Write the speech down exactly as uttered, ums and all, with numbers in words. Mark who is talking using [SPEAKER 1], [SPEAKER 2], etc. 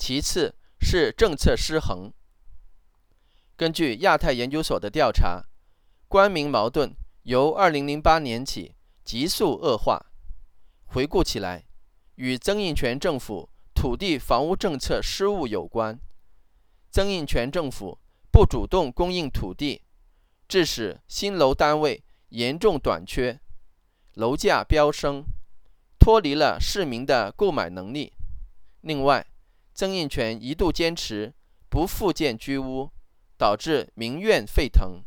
[SPEAKER 1] 其次是政策失衡。根据亚太研究所的调查，官民矛盾由二零零八年起急速恶化。回顾起来，与曾荫权政府土地房屋政策失误有关。曾荫权政府不主动供应土地，致使新楼单位严重短缺，楼价飙升，脱离了市民的购买能力。另外，曾荫权一度坚持不复建居屋，导致民怨沸腾。